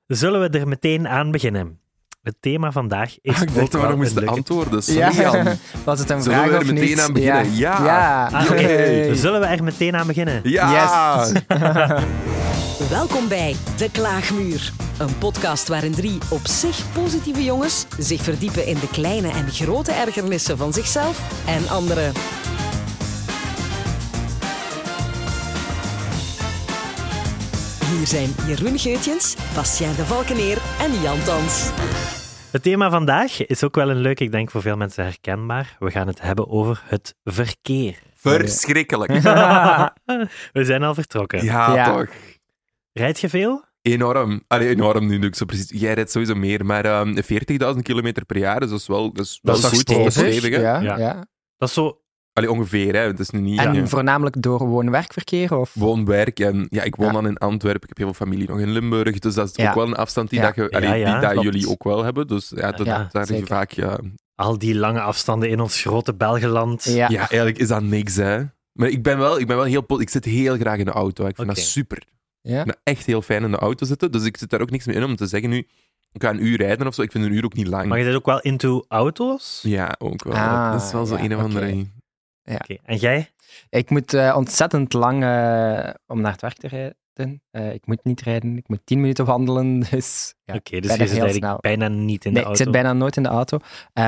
Zullen we er meteen aan beginnen? Het thema vandaag is ik dacht dat we nog moesten leuke... antwoorden. Sorry, Jan. Was het een Zullen vraag we er of meteen niet? aan beginnen? Ja. Oké. Yay. Zullen we er meteen aan beginnen? Ja. Yes. Welkom bij De Klaagmuur. Een podcast waarin 3 op zich positieve jongens zich verdiepen in de kleine en grote ergernissen van zichzelf en anderen. Hier zijn Jeroen Geutjens, Bastien de Valkeneer en Jan Thans. Het thema vandaag is ook wel een leuk, ik denk voor veel mensen herkenbaar. We gaan het hebben over het verkeer. Verschrikkelijk. We zijn al vertrokken. Ja. Toch. Rijd je veel? Enorm. Allee, enorm, nu doe ik zo precies. Jij rijdt sowieso meer, maar 40.000 kilometer per jaar, dus dat is wel, dat is Dat is goed. Dat is stevig, hè? Ja, Ja. ja. Dat is zo... Allee, ongeveer, hè. Het is nu niet... En ja. voornamelijk door woon-werkverkeer? Of? Woon-werk. En ja, ik woon Ja. dan in Antwerpen. Ik heb heel veel familie nog in Limburg. Dus dat is Ja. ook wel een afstand die, Ja. Ja, die klopt. jullie ook wel hebben. Dus ja, daar Ja, daar zeker. vaak... Ja, Al die lange afstanden in ons grote Belgenland. Ja. ja, eigenlijk is dat niks, hè. Maar ik ben wel heel... Ik zit heel graag in de auto. Hè. Ik vind Oké. dat super. Ja. Ik vind echt heel fijn in de auto zitten. Dus ik zit daar ook niks mee in om te zeggen nu... Ik ga een uur rijden of zo. Ik vind een uur ook niet lang. Maar je bent ook wel into auto's? Ja, ook wel. Ah, dat is wel zo ja, een of andere... oké. Oké. En jij? Ik moet ontzettend lang om naar het werk te rijden. Ik moet niet rijden, ik moet 10 minuten wandelen. Dus, ja, Oké, dus bijna je zit heel eigenlijk snel. bijna niet in Nee, de ik auto. zit bijna nooit in de auto.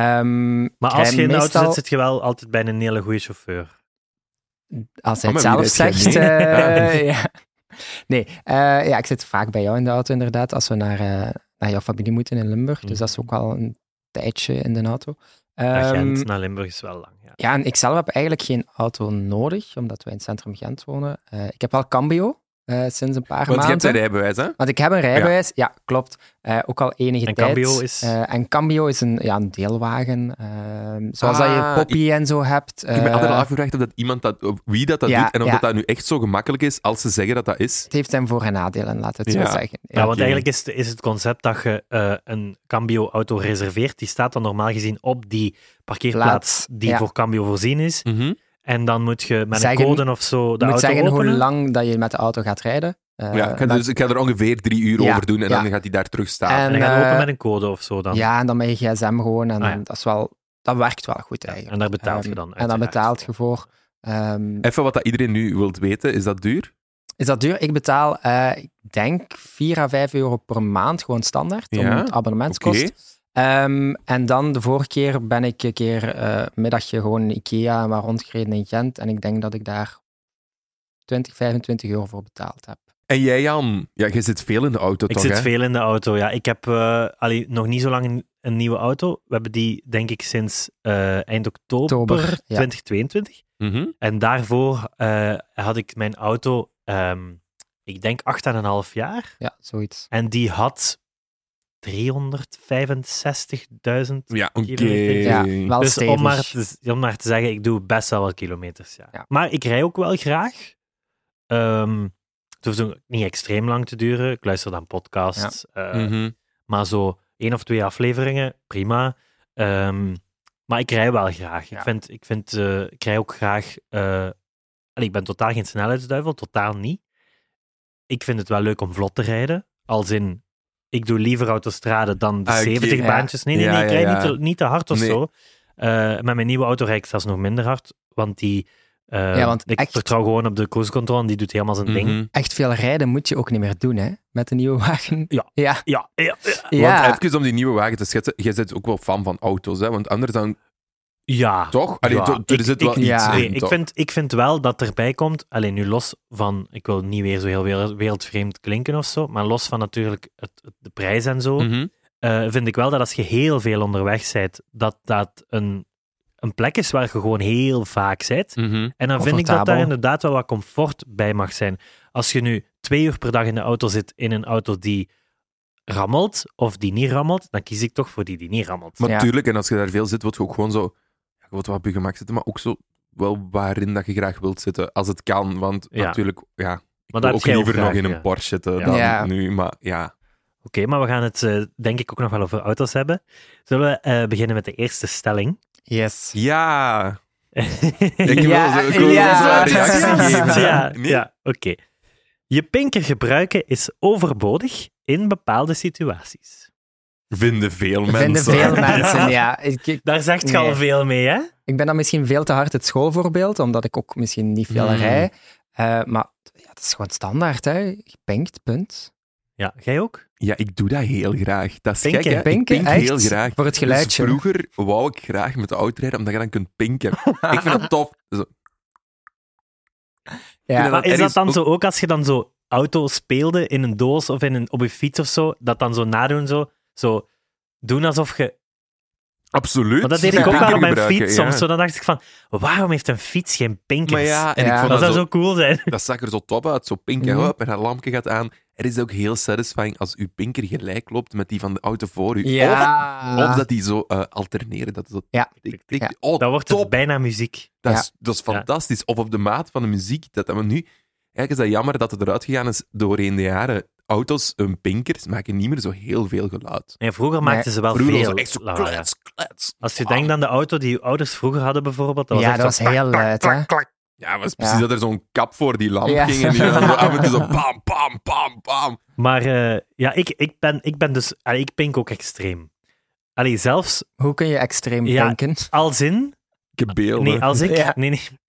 Maar als je in de auto zit, zit je wel altijd bij een hele goede chauffeur. Als hij Oh, het maar wie zelf rijdt jij zegt. mee? Ja. Nee, ja, ik zit vaak bij jou in de auto inderdaad, als we naar jouw familie moeten in Limburg. Dus dat is ook wel een tijdje in de auto. Naar Gent, Ehm, naar Limburg is wel lang. Ja. Ja, en ik zelf heb eigenlijk geen auto nodig, omdat wij in het centrum Gent wonen. Ik heb wel Cambio, sinds een paar Want je maanden. hebt een rijbewijs, hè? Want ik heb een rijbewijs, ja, klopt. Ook al enige En tijd. Cambio is? En Cambio is een deelwagen. Zoals dat je Poppy en zo hebt. Ik heb me altijd al afgevraagd of dat iemand of wie dat ja, doet en of ja. dat nu echt zo gemakkelijk is als ze zeggen dat dat is. Het heeft zijn voor- en nadelen, laten we het Ja. zo zeggen. Ja, want Oké. eigenlijk is het concept dat je een Cambio-auto reserveert. Die staat dan normaal gezien op die parkeerplaats die ja. voor Cambio voorzien is. Mhm. En dan moet je met Zeggen- een code of zo de Je moet auto zeggen openen. hoe lang dat je met de auto gaat rijden. Ja, ik dan- ga er ongeveer 3 uur Ja, over doen en ja. dan gaat hij daar terug staan. En dan En, ga je open eh, met een code of zo dan. Ja, en dan met je gsm gewoon. En Ah, ja. dat werkt wel goed Ja, eigenlijk. en daar betaalt je dan En dan uiteraard betaalt je voor. Even wat dat iedereen nu wilt weten, is dat duur? Is dat duur? Ik betaal, ik denk, 4 à 5 euro per maand, gewoon standaard, om Ja, het abonnementskost. Oké. En dan, de vorige keer ben ik een keer middagje gewoon in Ikea maar rondgereden in Gent. En ik denk dat ik daar 20, 25 euro voor betaald heb. En jij, Jan? Ja, je zit veel in de auto, Ik toch? zit hè? veel in de auto, ja. Ik heb nog niet zo lang een nieuwe auto. We hebben die, denk ik, sinds eind oktober Oktober, ja. 2022. Mhm. En daarvoor had ik mijn auto, ik denk 8,5 jaar. Ja, zoiets. En die had 365.000 Ja, oké. kilometer. Ja, wel Dus stevig. om maar te zeggen, ik doe best wel wat kilometers. Ja. Ja. Maar ik rij ook wel graag. Het hoeft ook niet extreem lang te duren. Ik luister dan podcasts. Mhm. Maar zo 1 of 2 afleveringen, prima. Maar ik rij wel graag. Ja. Ik rij ook graag... ik ben totaal geen snelheidsduivel, totaal niet. Ik vind het wel leuk om vlot te rijden. Als in, ik doe liever autostrade dan de Ah, oké. 70 Ja. baantjes. Nee, Ja, ik rijd ja. niet te hard of Nee. zo. Met mijn nieuwe auto rijd ik zelfs nog minder hard, want die... want ik echt- vertrouw gewoon op de cruise control en die doet helemaal zijn ding. Mhm. Echt veel rijden moet je ook niet meer doen, hè? Met de nieuwe wagen. Ja. Ja. Ja. Ja. Want even om die nieuwe wagen te schetsen, jij bent ook wel fan van auto's, hè? Want anders dan... Ja. Toch? Allee, Ja, er zit wel iets ja. Nee, in, ik, toch? ik vind wel dat erbij komt, alleen nu los van, ik wil niet weer zo heel wereldvreemd klinken of zo, maar los van natuurlijk de prijs en zo, Mhm. vind ik wel dat als je heel veel onderweg bent, dat een plek is waar je gewoon heel vaak bent. Mhm. En dan vind ik dat Comfortabel. daar inderdaad wel wat comfort bij mag zijn. Als je nu 2 uur per dag in de auto zit, in een auto die rammelt, of die niet rammelt, dan kies ik toch voor die niet rammelt. Maar Ja. tuurlijk, en als je daar veel zit, wil je ook gewoon zo... Je wilt wat op je gemak zitten, maar ook zo wel waarin dat je graag wilt zitten, als het kan. Want Ja. natuurlijk, ja... Ik Maar wil dat ook heb jij ook liever nog graag, in een ja. Porsche zitten Ja. dan Ja. nu, maar ja... Oké, maar we gaan het denk ik ook nog wel over auto's hebben. Zullen we beginnen met de eerste stelling? Yes. Ja! Ik Ja, wil zo ja. een reactie geven. Ja, Nee? ja, oké. Je pinker gebruiken is overbodig. in bepaalde situaties. Vinden veel mensen. Vinden veel mensen, ja. Daar zegt je Nee. al veel mee, hè? Ik ben dan misschien veel te hard het schoolvoorbeeld, omdat ik ook misschien niet veel rij. Maar ja, dat is gewoon standaard, hè. Je pinkt, punt. Ja, jij ook? Ja, ik doe dat heel graag. Dat is Pinken. gek, hè? Pinken, ik pink echt? heel graag. Voor het geluidje. Dus vroeger wou ik graag met de auto rijden, omdat je dan kunt pinken. Ik vind het tof. Zo. Ja, dat Maar is er dat is dan ook- zo ook als je dan zo auto speelde in een doos of op je fiets of zo, dat dan zo nadoen, zo doen alsof je... Absoluut. Want dat deed ik ook Pinken wel op mijn gebruiken, fiets ja. soms. Zo, dan dacht ik van, waarom heeft een fiets geen pinkers? Maar ja, en Ja. ik vond Dat dat, zou zo cool zijn. dat zag er zo top uit. Zo pinken, Mhm. hop, en dat lampje gaat aan. Het is ook heel satisfying als uw pinker gelijk loopt met die van de auto voor u. Ja. Of dat die zo alterneren. Dat is zo Ja. tik, tik. Ja. Oh, Dan wordt top. het bijna muziek. Dat is fantastisch. Of op de maat van de muziek. Maar nu, eigenlijk is dat jammer dat het eruit gegaan is doorheen de jaren. Auto's, hun pinkers, maken niet meer zo heel veel geluid. En vroeger maakten ze wel Vroeger was veel het echt zo lawaai. klets, klets. Als je denkt aan de auto die je ouders vroeger hadden bijvoorbeeld, dat was Ja, echt dat zo... was heel luid, hè. Ja, maar het is precies Ja. dat er zo'n kap voor die lamp Ja. ging. En die dan zo af en toe zo pam, pam, pam, pam. Maar ja, ik ben dus... ik pink ook extreem. Allee, zelfs Hoe kun je extreem Ja. pinken? als in... Ik heb beelden. Nee, als ik... Ja.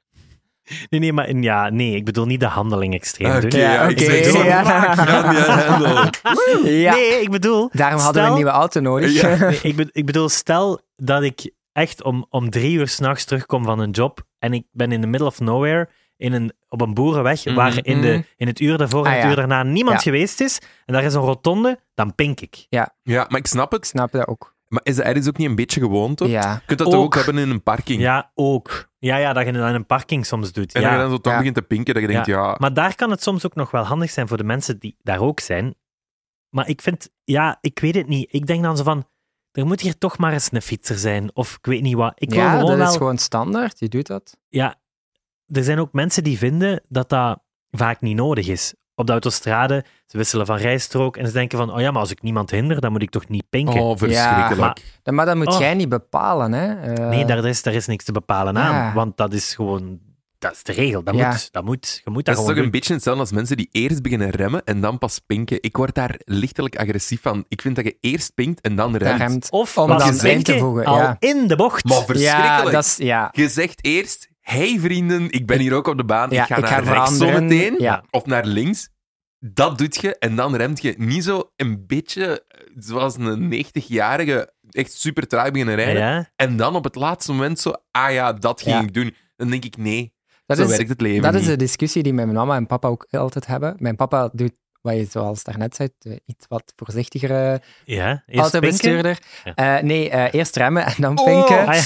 Nee, maar nee, ik bedoel niet de handeling extreem Oké, doen. Ja, ik oké, zeg zo, ja. maak van je hendel. Ja. Nee, ik bedoel... Daarom hadden we een nieuwe auto nodig. Ja. Nee, ik bedoel, stel dat ik echt om 3 uur 's nachts terugkom van een job en ik ben in the middle of nowhere op een boerenweg waar in het uur daarvoor en Ah, het ja. uur daarna niemand Ja. geweest is en daar is een rotonde, dan pink ik. Ja, maar ik snap Ik het. snap dat ook. Maar is dat ergens ook niet een beetje gewoonte? Ja. Je kunt dat toch ook Ook. hebben in een parking? Ja, ook. Ja, dat je dat in een parking soms doet. En dat je Ja. dan zo toch Ja. begint te pinken, dat je denkt, ja... Maar daar kan het soms ook nog wel handig zijn voor de mensen die daar ook zijn. Maar ik vind, ik weet het niet. Ik denk dan zo van, er moet hier toch maar eens een fietser zijn. Of ik weet niet wat. Ik wil Ja, gewoon dat wel... is gewoon standaard. Je doet dat. Ja, er zijn ook mensen die vinden dat dat vaak niet nodig is. Op de autostrade, ze wisselen van rijstrook en ze denken van, oh ja, maar als ik niemand hinder, dan moet ik toch niet pinken. Oh, verschrikkelijk. Maar dat moet Oh. jij niet bepalen, hè. Nee, daar is niks te bepalen aan, Ja. want dat is gewoon, dat is de regel. Dat Ja. moet, je moet dat Dat is gewoon toch doen. een beetje hetzelfde als mensen die eerst beginnen remmen en dan pas pinken. Ik word daar lichtelijk agressief van. Ik vind dat je eerst pinkt en dan Dat remt. remt. Of Om pas dan pinken in te voegen, al ja. in de bocht. Maar verschrikkelijk. Ja, dat is... Ja. Je zegt eerst, hey vrienden, ik ben hier ook op de baan, Ja, ik ga ik naar ga rechts zo veranderen. meteen, Ja. of naar links. Dat doet je en dan remt je niet zo een beetje zoals een 90-jarige echt super traag beginnen rijden. Ja, En dan op het laatste moment zo, ah ja, dat ging Ja. ik doen. Dan denk ik, nee, Dat zo is, werkt het leven dat is niet. de discussie die mijn mama en papa ook altijd hebben. Mijn papa doet, wat je zoals daarnet zei, iets wat voorzichtigere ja. Eerst autobestuurder. pinken. Eerst remmen en dan Oh. pinken. Ah,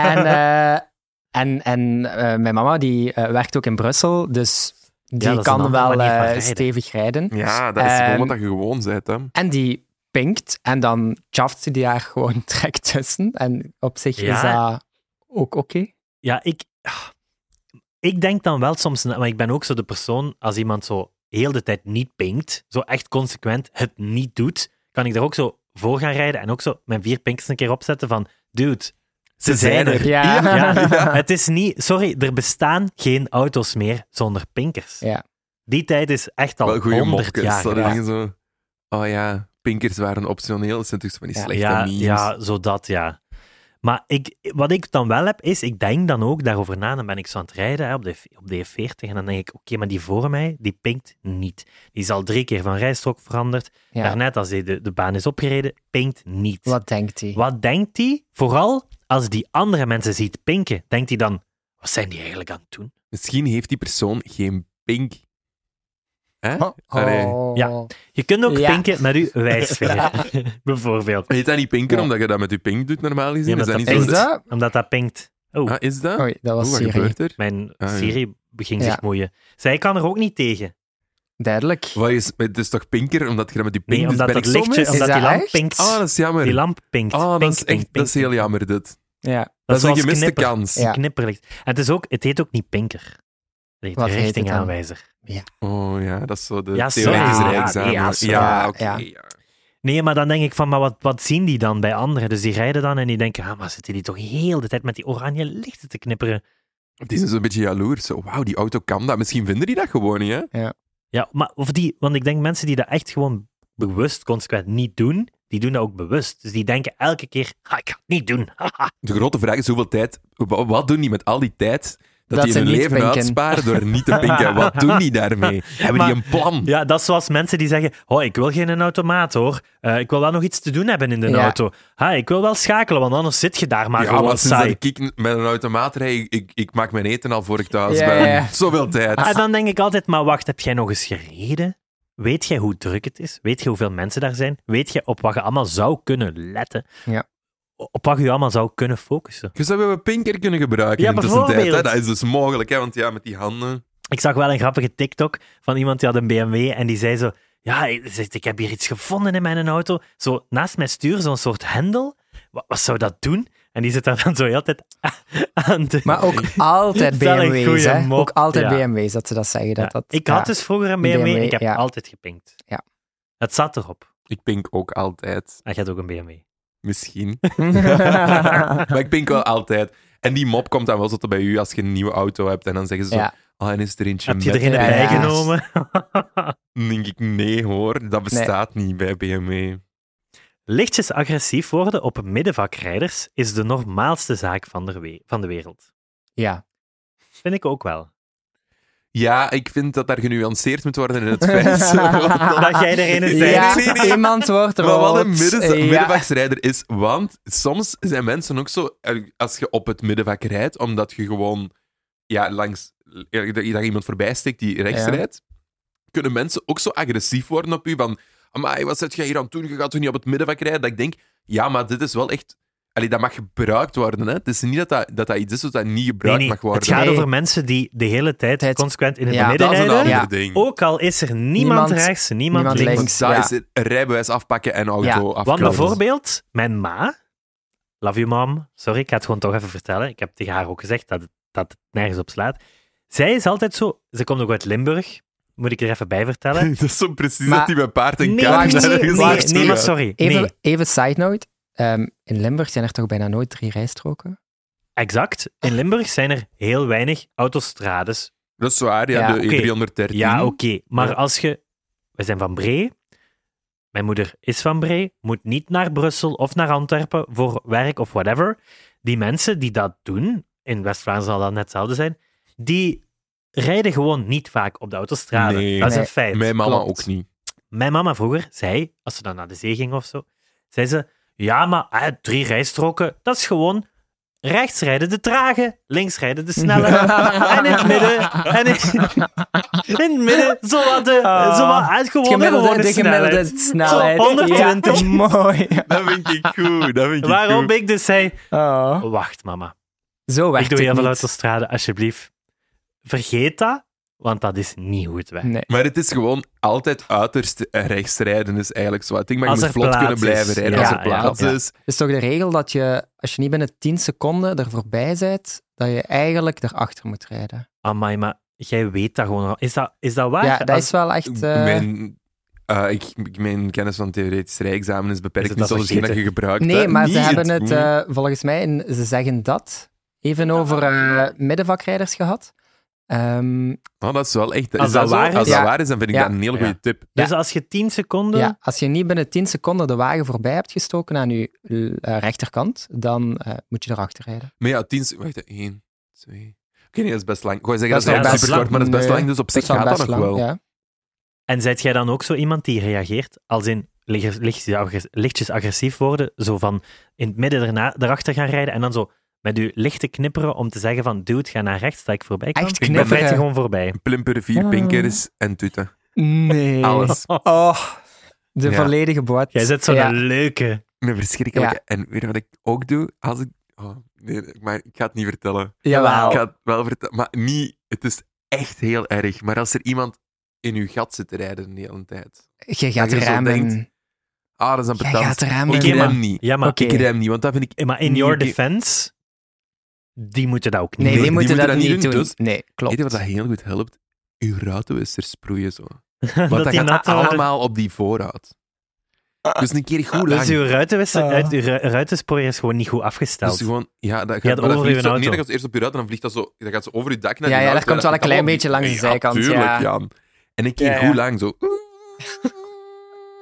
ja. En mijn mama die werkt ook in Brussel, dus die dat is een kan andere wel manier van rijden. stevig rijden. Ja, dat is gewoon Ehm, wat je gewoon bent. Hè. En die pinkt en dan chaft ze die daar gewoon direct tussen. En op zich Ja. is dat ook oké. Ja, ik denk dan wel soms, maar ik ben ook zo de persoon, als iemand zo heel de tijd niet pinkt, zo echt consequent het niet doet, kan ik daar ook zo voor gaan rijden en ook zo mijn 4 pinkers een keer opzetten van, dude, ze zijn er. Ja. Ja, het is niet, sorry, er bestaan geen auto's meer zonder pinkers. Ja. Die tijd is echt al Wel goede 100 mopjes. jaar. Dat Ja. dingen zo, oh ja, pinkers waren optioneel. Dat zijn toch van die Ja. slechte Ja, memes. ja, zodat, ja. Maar wat ik dan wel heb, is, ik denk dan ook daarover na, dan ben ik zo aan het rijden hè, op de E40 en dan denk ik, oké, maar die voor mij, die pinkt niet. Die is al 3 keer van rijstrook veranderd. Ja. Daarnet, als hij de baan is opgereden, pinkt niet. Wat denkt hij? Wat denkt hij? Vooral als die andere mensen ziet pinken, denkt hij dan, wat zijn die eigenlijk aan het doen? Misschien heeft die persoon geen pink. Hè? Oh. Allee. Ja. Je kunt ook Ja. pinken met je wijsvinger, bijvoorbeeld. Heet dat niet pinken Ja. omdat je dat met je pink doet, normaal gezien? Ja, is dat niet dat zo? Is dat? Omdat dat pinkt. Oh, Ah, is dat? Oei, dat was Wat Siri. gebeurt er? mijn Ah, ja. Siri ging Ja. zich moeien. Zij kan er ook niet tegen. Duidelijk. Wat is, het is toch pinker omdat je dat met je pink Nee, doet? omdat Ben het ik zo lichtje, mis? omdat Is die dat lamp echt? pinkt. Ah, dat is jammer. Die lamp pinkt. Ah, dat Pink, is, pink, echt, pink, dat is heel pink. jammer, dit. Ja. Dat is een zoals gemiste knipper. kans. Ja. Knipperlicht. En het heet ook niet pinker. Het heet Wat heet het dan? richtingaanwijzer. Oh ja, dat is zo de Ja, sorry. theoretische Ja, rijexamen. nee, ja, sorry. Ja, oké. Ja. ja. Nee, maar dan denk ik van, maar wat zien die dan bij anderen? Dus die rijden dan en die denken, ah, maar zitten die toch heel de tijd met die oranje lichten te knipperen? Die zijn zo'n beetje jaloers. Zo, wauw, die auto kan dat. Misschien vinden die dat gewoon niet, hè? Ja, maar want ik denk mensen die dat echt gewoon bewust, consequent niet doen, die doen dat ook bewust. Dus die denken elke keer, ik ga het niet doen. De grote vraag is hoeveel tijd... Wat doen die met al die tijd dat die ze hun niet leven pinken. uitsparen door niet te pinken? Wat doen die daarmee? Hebben Maar- die een plan? Ja, dat is zoals mensen die zeggen, ik wil geen automaat hoor. Ik wil wel nog iets te doen hebben in de Ja. auto. Ik wil wel schakelen, want anders zit je daar maar Ja, gewoon maar sinds saai. dat ik met een automaat rijd, ik maak mijn eten al voor ik thuis Ja, ben. ja. Zoveel tijd. En dan denk ik altijd, maar wacht, heb jij nog eens gereden? Weet jij hoe druk het is? Weet je hoeveel mensen daar zijn? Weet je op wat je allemaal zou kunnen letten? Ja. Op wat je allemaal zou kunnen focussen? Je zou wel een pinker kunnen gebruiken Ja, in de tussentijd. Hè? bijvoorbeeld. Dat is dus mogelijk, hè? Want ja, met die handen... Ik zag wel een grappige TikTok van iemand die had een BMW en die zei zo, ja, ik heb hier iets gevonden in mijn auto. Zo naast mijn stuur, zo'n soort hendel. Wat zou dat doen? En die zit daar dan zo heel de tijd aan te... Maar ook altijd Dat is wel een BMW's, goeie hè? mop, Ook altijd ja. BMW's, dat ze dat zeggen. Ja. Dat, Ik had dus vroeger een BMW, en ik heb ja. altijd gepinkt. Ja. Het zat erop. Ik pink ook altijd. Hij had ook een BMW. Misschien. Maar ik pink wel altijd. En die mop komt dan wel zo tot bij u als je een nieuwe auto hebt. En dan zeggen ze zo... Ja. En is er eentje Heb je met... er een Ja, bij ja. genomen? Dan denk ik, nee hoor, dat bestaat niet bij BMW. Lichtjes agressief worden op middenvakrijders is de normaalste zaak van de wereld. Ja. Vind ik ook wel. Ja, ik vind dat daar genuanceerd moet worden in het feit. Dat jij er een bent. Ja, nee. iemand wordt Maar wat een rood. middenvaksrijder is, want soms zijn mensen ook zo, als je op het middenvak rijdt, omdat je gewoon langs, dat iemand voorbij steekt die rechts Ja. rijdt, kunnen mensen ook zo agressief worden op u, van, amai, wat zit jij hier aan het doen? Je gaat toch niet op het middenvak rijden? Dat ik denk, ja, maar dit is wel echt... dat mag gebruikt worden. Hè? Het is niet dat iets is dat niet gebruikt mag worden. Het gaat Nee. over mensen die de hele tijd consequent in het Ja, midden Dat is een rijden. ander Ja. ding. Ook al is er niemand Niemand- rechts, niemand niemand links. links. Want dat Ja. is het rijbewijs afpakken en auto Ja, afkomen. Want bijvoorbeeld, mijn ma, love you mom, sorry, ik ga het gewoon toch even vertellen. Ik heb tegen haar ook gezegd dat het nergens op slaat. Zij is altijd zo, ze komt ook uit Limburg, moet ik er even bij vertellen. Dat is zo precies Maar- dat hij met paard en Nee, kaart wacht, ergens nee, naartoe nee, maar gaat. sorry. Even, Nee, even side note. In Limburg zijn er toch bijna nooit 3 rijstroken? exact. In Limburg zijn er heel weinig autostrades. Dat is waar, ja, Ja, de oké. E313. Ja, oké. Maar Ja. als je... We zijn van Bree. Mijn moeder is van Bree. Moet niet naar Brussel of naar Antwerpen voor werk of whatever. Die mensen die dat doen, in West-Vlaanderen zal dat net hetzelfde zijn, die rijden gewoon niet vaak op de autostrade. Nee. Dat is een Nee. feit. Mijn mama Klopt. ook niet. Mijn mama vroeger zei, als ze dan naar de zee ging of zo, zei ze, ja, maar 3 rijstroken, dat is gewoon rechts rijden de trage, links rijden de snelle, en in het midden, in het midden, zowat gewoon De gemiddelde snelheid. Zo 120. Ja, mooi. Dat vind ik goed. Dat vind ik Waarop goed. ik dus zei, Oh. wacht mama, Zo werkt ik doe het heel veel niet. autostrade, alsjeblieft. Vergeet dat, want dat is niet hoe het werkt. Nee. Maar het is gewoon altijd uiterst rechts rijden is eigenlijk zo. Ik denk, maar je Als moet er vlot plaats kunnen blijven is. rijden Ja, als er plaats ja. is. Het is toch de regel dat je, als je niet binnen 10 seconden er voorbij bent, dat je eigenlijk erachter moet rijden. Amai, maar jij weet dat gewoon. Is dat waar? Ja, dat is wel echt... Mijn kennis van theoretisch rijexamen is beperkt. Is Niet het dat zoals dat je vergeten? gebruikt. Nee, hè. maar ze Niet hebben het goed. volgens mij, ze zeggen dat, even over middenvakrijders gehad. Oh, dat is wel echt... Als dat waar is? Als dat Ja. waar is, dan vind ik Ja. dat een hele goede Ja. tip. Dus als je 10 seconden... Ja, als je niet binnen 10 seconden de wagen voorbij hebt gestoken aan je rechterkant, dan moet je erachter rijden. Maar ja, 10... Wacht, 1, 2... Oké, nee, dat is best lang. Ik wou zeggen, Dat dat is is wel super best kort, maar dat is best lang. lang. Dus op zich Dat is gaat wel dat best nog lang, wel. ja. En zijt jij dan ook zo iemand die reageert als in lichtjes agressief worden, zo van in het midden erachter gaan rijden en dan zo met je lichte knipperen om te zeggen van dude, ga naar rechts, dat ik voorbij kan? Echt Dan knipperen? rijdt je gewoon voorbij. Plimper, 4 pinkers en tuten. Nee. Alles. Oh, de Ja. volledige boot. Jij zit zo'n Ja. leuke... Een verschrikkelijke. Ja. En weet je wat ik ook doe? Als ik... Oh, nee, maar ik ga het niet vertellen. Jawel. Ik ga het wel vertellen, maar niet... Het is echt heel erg. Maar als er iemand in uw gat zit te rijden de hele tijd... Je gaat Dat je zo remmen. denkt, dat is een Jij patat. gaat remmen. Ik Oké, maar- rem niet. Ja, maar, Oké. Ik rem niet, want dat vind ik... maar in niet your oké. defense, die moeten dat ook niet Nee, doen. die moeten dat niet doen. dus- Nee, klopt. Weet je wat dat heel goed helpt? Uw ruitenwisser sproeien zo. Dat Want dat die gaat nat dat worden. allemaal op die voorhout. Dus een keer goed lang. Dus uw Ah. ruitenspoor is gewoon niet goed afgesteld. Dus gewoon, ja, dat Ja, gaat, maar dat over vliegt uw zo, nee, auto. dat gaat eerst op je ruit en dan vliegt dat zo, dat gaat zo over je dak naar Ja, die ja, auto. dat komt wel een klein allemaal- beetje langs de zijkant, tuurlijk, ja. Jan. En een keer Ja, ja. goed lang zo.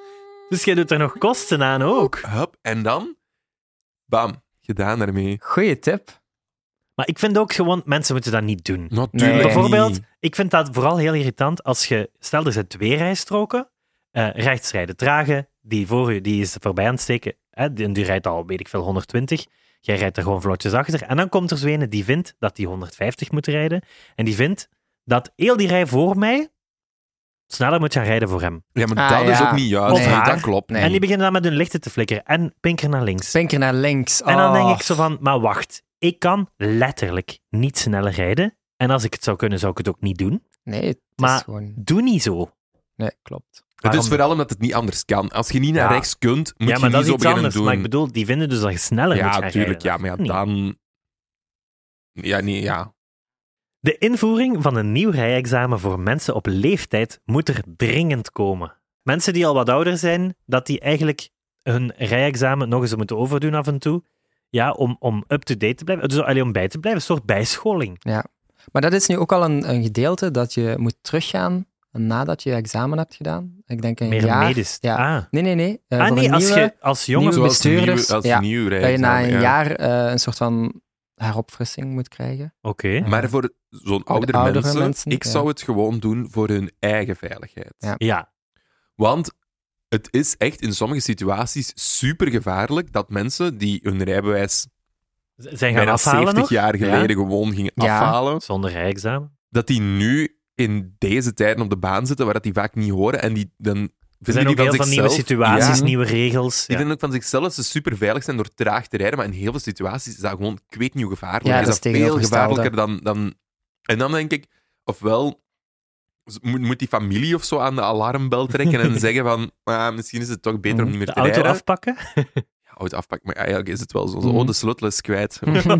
Dus jij doet er nog kosten aan ook. Hup, en dan, bam, gedaan daarmee. Goeie tip. Maar ik vind ook gewoon, mensen moeten dat niet doen. Natuurlijk Nee. Bijvoorbeeld, niet. ik vind dat vooral heel irritant als je, stel er zijn 2 rijstroken, rechts rijden trage, die voor u die is voorbij aan het steken, die rijdt al, weet ik veel, 120. Jij rijdt er gewoon vlotjes achter. En dan komt er zo ene die vindt dat die 150 moet rijden. En die vindt dat heel die rij voor mij sneller moet gaan rijden voor hem. Ja, maar Ah, dat is ja. ook niet juist. Of Nee, haar. dat klopt. Nee. En die beginnen dan met hun lichten te flikkeren en pinker naar links. Pinker naar links. En dan denk Oh. ik zo van, maar wacht, ik kan letterlijk niet sneller rijden. En als ik het zou kunnen, zou ik het ook niet doen. Nee, het Maar- is gewoon... Doe niet zo. Nee, klopt. Het Waarom? is vooral omdat het niet anders kan. Als je niet naar Ja. rechts kunt, moet Ja, je maar dat niet is zo iets beginnen anders. doen. Maar ik bedoel, die vinden dus dat je sneller moet Ja, gaan natuurlijk. rijden. Ja, maar ja, Niet. dan... Ja, nee, ja. De invoering van een nieuw rijexamen voor mensen op leeftijd moet er dringend komen. Mensen die al wat ouder zijn, dat die eigenlijk hun rijexamen nog eens moeten overdoen af en toe. Ja, om up-to-date te blijven. Dus alleen om bij te blijven, een soort bijscholing. Maar dat is nu ook al een gedeelte dat je moet teruggaan nadat je je examen hebt gedaan. Ik denk een Meer jaar. medisch. Ja. Ah, Nee. Voor nee, een als nieuwe, je als jonge nieuwe Zoals bestuurders, nieuw, als ja, nieuw dat je na rijden, een ja. jaar een soort van heropfrissing moet krijgen. Oké. Maar voor zo'n oudere oudere mensen, mensen, ik ja. zou het gewoon doen voor hun eigen veiligheid. Ja. Ja. Want het is echt in sommige situaties super gevaarlijk dat mensen die hun rijbewijs Zijn gaan bijna afhalen 70 nog? jaar geleden Ja. gewoon gingen Ja. afhalen, Zonder rijexamen. dat die nu in deze tijden op de baan zitten waar dat die vaak niet horen en die dan Er zijn ook die heel veel nieuwe zichzelf- situaties, Ja. nieuwe regels. Die Ja. vinden ook van zichzelf dat ze super veilig zijn door traag te rijden, maar in heel veel situaties is dat gewoon, ik weet niet hoe gevaarlijk. Ja, is dat is veel tegenovergestelde. gevaarlijker dan... En dan denk ik, ofwel moet die familie of zo aan de alarmbel trekken en zeggen van, misschien is het toch beter om niet meer De te auto rijden. afpakken. Ja, auto afpakken, maar eigenlijk is het wel zo. Mhm. Oh, de sleutel is kwijt.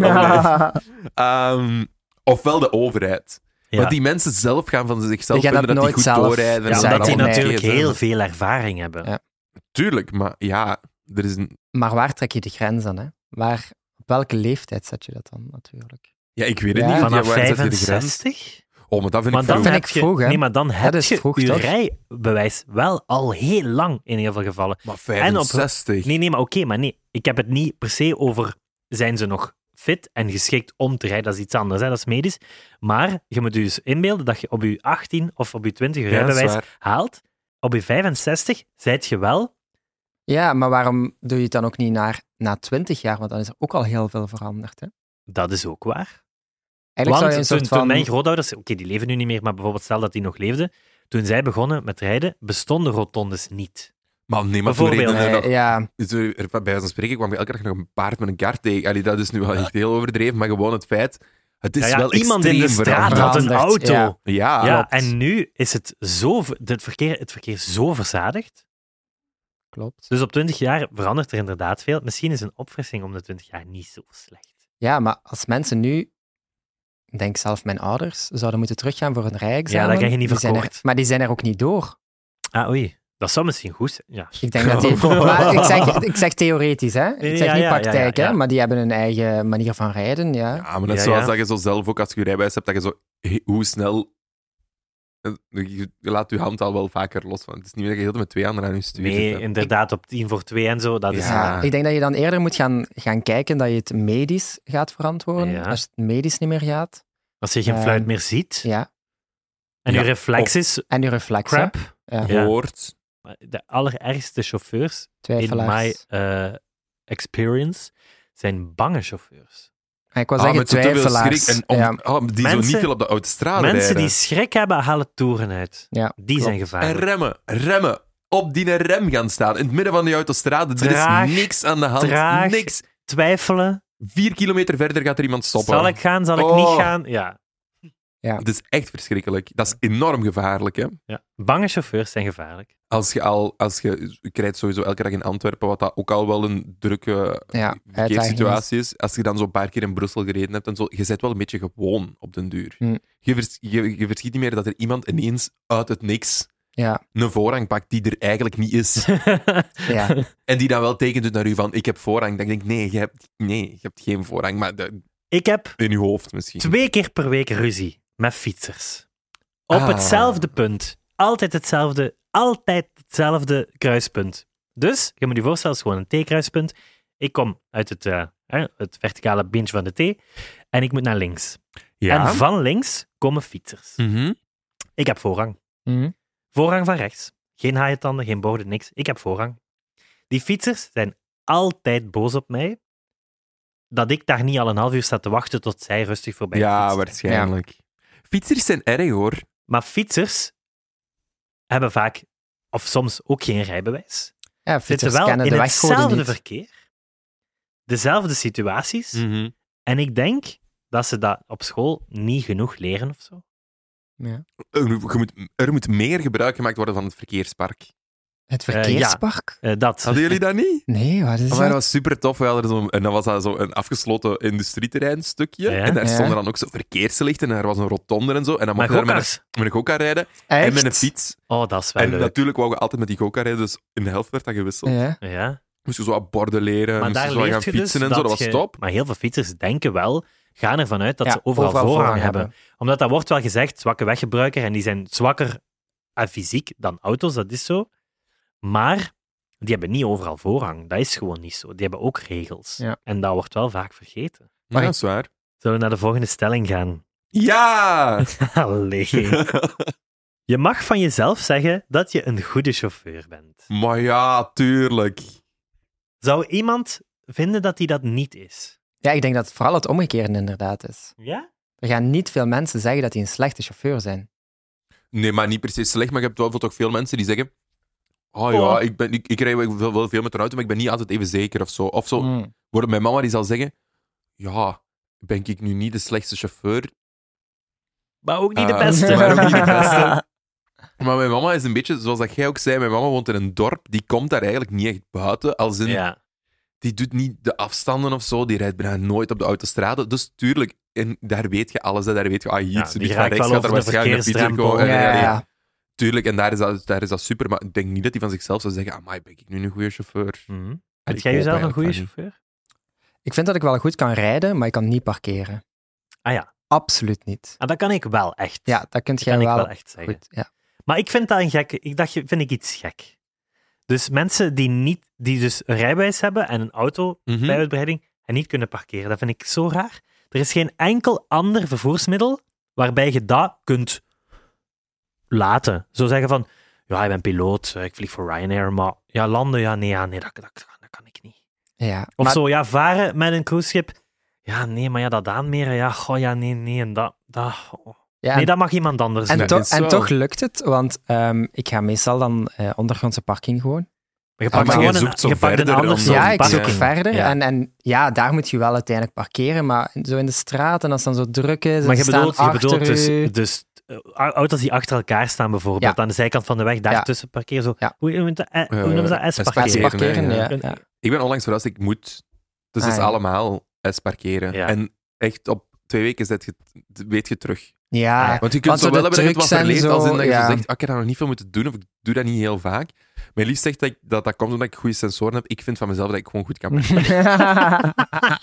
Ofwel de overheid. Ja. Want die mensen zelf gaan van zichzelf Die gaan vinden dat dat die goed nooit zelf doorrijden. Ja, en zeggen. omdat die dat Nee. natuurlijk allemaal heel oké is. veel ervaring hebben. Ja. Tuurlijk, maar ja, er is een... Maar waar trek je de grens aan? Hè? Op welke leeftijd zet je dat dan natuurlijk? Ja, ik weet het Ja. niet. Vanaf waar zet je de grens? 65? Oh, maar dat vind Maar ik dan vroeg. vind heb ik je, vroeg, hè? nee, maar dan heb is je vroeg, je toch? rijbewijs wel al heel lang in heel veel gevallen. Maar En op- 65. Nee, maar oké, maar nee. Ik heb het niet per se over zijn ze nog fit en geschikt om te rijden. Dat is iets anders, hè? Dat is medisch. Maar je moet je dus inbeelden dat je op je 18 of op je 20 je Ja, dat is rijbewijs waar. haalt. Op je 65 zijt je wel... Ja, maar waarom doe je het dan ook niet na 20 jaar? Want dan is er ook al heel veel veranderd. Hè? Dat is ook waar. Eigenlijk zou je Want een toen, soort van... mijn grootouders... Oké, die leven nu niet meer, maar bijvoorbeeld stel dat die nog leefden. Toen zij begonnen met rijden, bestonden rotondes niet. Maar nee, maar toen Bijvoorbeeld, reden er nog... ja, Bij wijze van spreken kwam je elke dag nog een paard met een kar tegen. Allee, dat is nu wel echt heel overdreven, maar gewoon het feit... Het is Ja, wel iemand in de extreem straat had een veranderd, auto. ja. Ja, Ja, klopt. en nu is het zo... Het verkeer zo verzadigd. klopt. Dus op 20 jaar verandert er inderdaad veel. Misschien is een opfrissing om de 20 jaar niet zo slecht. Ja, maar als mensen nu, ik denk zelf mijn ouders, zouden moeten teruggaan voor een rijexamen... Ja, dat krijg je niet die zijn verkocht. maar die zijn er ook niet door. Ah, oei. Dat zou misschien goed zijn. Ja. Ik denk dat die... Maar ik zeg theoretisch, hè. Ik zeg Ja, niet ja, praktijk, ja, ja. hè. Maar die hebben hun eigen manier van rijden, ja. Ja, maar net Ja, zoals ja. dat je zo zelf ook als je rijbewijs hebt, dat je zo hoe snel... Je laat je hand al wel vaker los van. Het is niet meer dat je heel met 2 handen aan je stuur Nee, zit, hè. inderdaad, op 10 voor 2 en zo. Dat is... Ja. Ik denk dat je dan eerder moet gaan kijken dat je het medisch gaat verantwoorden. Ja. Als het medisch niet meer gaat. Als je geen Ja. fluit meer ziet Ja. en Ja, je reflex is En je reflexen. crap. Ja. Ja. Hoort. De allerergste chauffeurs in my Twijfelaars. experience zijn bange chauffeurs. Ik wou zeggen met zo te veel twijfelaars. schrik. En ja. die zo Mensen- niet veel op de autostrade Mensen rijden. die schrik hebben, halen toeren uit. Ja, Die klopt. zijn En gevaarlijk. remmen. Op die rem gaan staan. In het midden van die autostrade. Traag, er is niks aan de hand. traag. Niks. Twijfelen. 4 kilometer verder gaat er iemand stoppen. Zal ik gaan, zal ik Oh. niet gaan? Ja. Het is echt verschrikkelijk. Dat is enorm gevaarlijk, hè. Ja. Bange chauffeurs zijn gevaarlijk. Je rijdt sowieso elke dag in Antwerpen, wat dat ook al wel een drukke Ja, verkeerssituatie is. Als je dan zo een paar keer in Brussel gereden hebt en zo, je bent wel een beetje gewoon op den duur. Hm. Je verschiet niet meer dat er iemand ineens uit het niks Ja, een voorrang pakt die er eigenlijk niet is. ja. En die dan wel tekent doet naar u van, ik heb voorrang. Dan denk ik, nee, je hebt geen voorrang. Maar Ik heb in je hoofd misschien. 2 keer per week ruzie met fietsers. Op Ah. hetzelfde punt. Altijd hetzelfde kruispunt. Dus, je moet je voorstellen, het is gewoon een T-kruispunt. Ik kom uit het verticale beentje van de T en ik moet naar links. Ja. En van links komen fietsers. Mhm. Ik heb voorrang. Voorrang van rechts. Geen haaientanden, geen borden, niks. Ik heb voorrang. Die fietsers zijn altijd boos op mij dat ik daar niet al een half uur sta te wachten tot zij rustig voorbij Ja, fietsen. waarschijnlijk. Fietsers zijn erg, hoor. Maar fietsers hebben vaak, of soms ook geen rijbewijs. Ja, Zitten fietsers wel kennen in de wegcode hetzelfde niet. verkeer, dezelfde situaties. Mhm. En ik denk dat ze dat op school niet genoeg leren of zo. Ja. Er moet meer gebruik gemaakt worden van het verkeerspark. Het verkeerspark? Dat. Hadden jullie dat niet? Nee, wat is Maar dat dat? was super tof. En dan was dat zo een afgesloten industrieterreinstukje. Ja. En daar Ja. stonden dan ook zo verkeerslichten en er was een rotonde en zo. En dan Maar mocht je daar gokkers. met een go-kart rijden Echt? en met een fiets. Oh, dat is wel En leuk. natuurlijk wou je altijd met die go-kart rijden, dus in de helft werd dat gewisseld. Ja. Ja. Moest je zo wat borden leren, Maar moest je daar zo wat gaan leert je dus fietsen en zo. Dat was je- top. Maar heel veel fietsers denken wel, gaan ervan uit dat Ja, ze overal overal voorrang voorrang hebben. hebben. Omdat dat wordt wel gezegd, zwakke weggebruiker, en die zijn zwakker fysiek dan auto's, dat is zo. Maar die hebben niet overal voorrang. Dat is gewoon niet zo. Die hebben ook regels. Ja. En dat wordt wel vaak vergeten. Maar dat is waar. Zullen we naar de volgende stelling gaan? Ja! Allee. Je mag van jezelf zeggen dat je een goede chauffeur bent. Maar ja, tuurlijk. Zou iemand vinden dat hij dat niet is? Ja, ik denk dat het vooral het omgekeerde inderdaad is. Ja? Er gaan niet veel mensen zeggen dat die een slechte chauffeur zijn. Nee, maar niet per se slecht, maar je hebt wel toch veel mensen die zeggen oh ja, Oh. ik rij wel veel met een auto, maar ik ben niet altijd even zeker of zo. Of zo, Mm. mijn mama die zal zeggen ja, ben ik nu niet de slechtste chauffeur? Maar ook niet de Ah, beste. maar ook niet de beste. Maar mijn mama is een beetje, zoals dat jij ook zei, mijn mama woont in een dorp, die komt daar eigenlijk niet echt buiten. Als in, Ja. die doet niet de afstanden of zo, die rijdt bijna nooit op de autostrade. Dus tuurlijk, en daar weet je alles. Hè. Daar weet je, hier, Ja, zo die van raakt rechts wel gaat er over de waarschijnlijk een fietser verkeersdrempel. komen. Ja, En, ja. tuurlijk, en daar is dat super. Maar ik denk niet dat hij van zichzelf zou zeggen, amai, ben ik nu een goede chauffeur? Mhm. En Vind ik jij hoop jezelf een goede eigenlijk van niet. chauffeur? Ik vind dat ik wel goed kan rijden, maar ik kan niet parkeren. Ah ja, Absoluut niet. dat kan ik wel echt. Ja, dat kunt dat jij kan ik wel, wel echt zeggen. goed. Ja. Maar ik vind dat een gekke... vind ik iets gek. Dus mensen die dus een rijbewijs hebben en een auto Mhm. bij uitbreiding en niet kunnen parkeren, dat vind ik zo raar. Er is geen enkel ander vervoersmiddel waarbij je dat kunt laten. Zo zeggen van, ja, ik ben piloot, ik vlieg voor Ryanair, maar ja, landen, ja, nee, dat kan ik niet. Ja. Of Maar- zo, ja, varen met een cruiseschip. Ja, nee, maar ja, dat aanmeren, ja, goh, ja, nee, en dat... ja, Nee, dat mag iemand anders en, doen. to- to- is en zo. toch lukt het, want ik ga meestal dan ondergrondse parking gewoon. Maar je pakt maar je gewoon zoekt zo je pakt een verder ander dan- soort Ja, ik zoek parking. verder. Ja. En ja, daar moet je wel uiteindelijk parkeren, maar zo in de straat en als het dan zo druk is, Maar en je ze staan bedoelt achter u. dus auto's die achter elkaar staan bijvoorbeeld, Ja. aan de zijkant van de weg, daartussen parkeren. Zo. Ja. Hoe noemen ze dat? S-parkeren. S-parkeren, ja. ja. Ik ben onlangs verrast, ik moet. Dus het is Ah, ja. allemaal S-parkeren. Ja. En echt op 2 weken weet je terug. Ja, Want je kunt want zo zo wel de hebben dat je het wat trucs en verleert, zo, als in dat je ja. zo zegt, ik heb daar nog niet veel moeten doen, of ik doe dat niet heel vaak. Mijn lief zegt dat komt omdat ik goede sensoren heb. Ik vind van mezelf dat ik gewoon goed kan parkeren.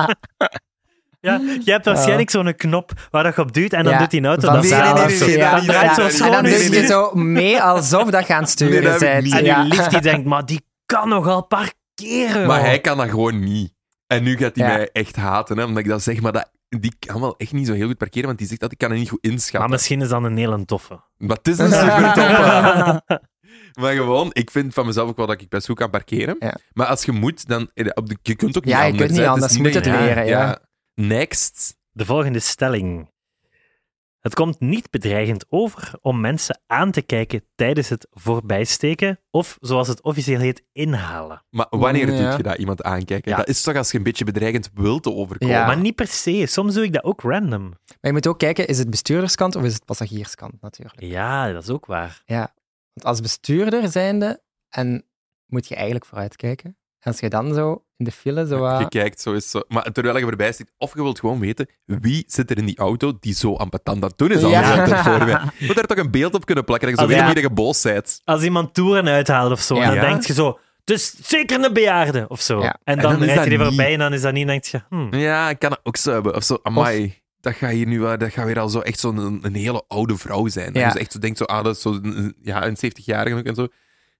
Ja, je hebt waarschijnlijk zo'n knop waar dat je op duwt en dan Ja, doet die auto van dat zelf, zelf. nee, ja. dat draait zo ja. schoon. En dan Nee, doe nee, je zo mee alsof dat je aan het Nee, sturen dat heb ik bent. niet. En Ja. je lief die denkt, maar die kan nogal parkeren. Maar joh. hij kan dat gewoon niet. En nu gaat hij Ja. mij echt haten, hè, omdat ik dat zeg, maar die kan wel echt niet zo heel goed parkeren, want die zegt dat ik kan het niet goed inschatten. Maar misschien is dat een hele toffe. Maar het is een super toffe. Maar gewoon, ik vind van mezelf ook wel dat ik best goed kan parkeren. Ja. Maar als je moet, dan... Je kunt ook niet Ja, je anders. kunt niet hè. anders, is moet het dat je- leren, ja. Next. De volgende stelling. Het komt niet bedreigend over om mensen aan te kijken tijdens het voorbijsteken of, zoals het officieel heet, inhalen. Maar wanneer Ja. doe je dat, iemand aankijken? Ja. Dat is toch als je een beetje bedreigend wilt overkomen? Ja. Maar niet per se. Soms doe ik dat ook random. Maar je moet ook kijken, is het bestuurderskant of is het passagierskant natuurlijk. Ja, dat is ook waar. Ja, want als bestuurder zijnde, en moet je eigenlijk vooruitkijken. En als je dan zo in de file zo... Je kijkt zo eens zo. Maar terwijl je erbij zit, of je wilt gewoon weten wie zit er in die auto die zo ambetant dat doen is al Ja. de tijd voor mij. Je moet daar toch een beeld op kunnen plakken, dat je zo Als weet ja. wie je boos bent. Als iemand toeren uithaalt of zo, Ja. en dan Ja. denk je zo, dus zeker een bejaarde of zo. Ja. En En dan dan is rijdt dat je er niet. voorbij en dan is dat niet, en denk je, Ja, ik kan het ook zo hebben. Of zo, amai, dat gaat hier nu dat gaat weer al zo echt zo'n een hele oude vrouw zijn. Ja. Dus echt zo denkt zo, dat is zo een 70-jarige ook en zo.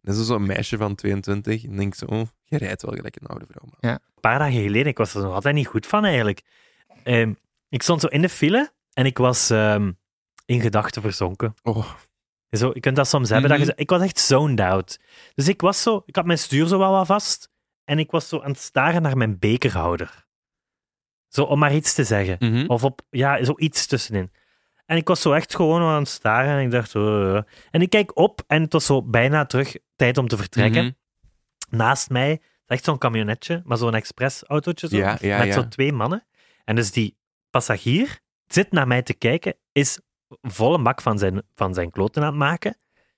Dat is zo'n meisje van 22. En denk zo, je rijdt wel gelijk een oude vrouw. Man. Een paar dagen geleden, ik was er nog altijd niet goed van eigenlijk. Ik stond zo in de file en ik was in gedachten verzonken. Oh. Zo, je kunt dat soms hebben. Dat ik was echt zoned out. Dus ik had mijn stuur zo wel wat vast en ik was zo aan het staren naar mijn bekerhouder. Zo, om maar iets te zeggen. Mhm. Of zo iets tussenin. En ik was zo echt gewoon aan het staren en ik dacht zo... En ik kijk op en het was zo bijna terug tijd om te vertrekken. Mhm. Naast mij is echt zo'n camionetje, maar zo'n expressautootje zo, met zo 2 mannen. En dus die passagier zit naar mij te kijken, is volle mak van zijn kloten aan het maken.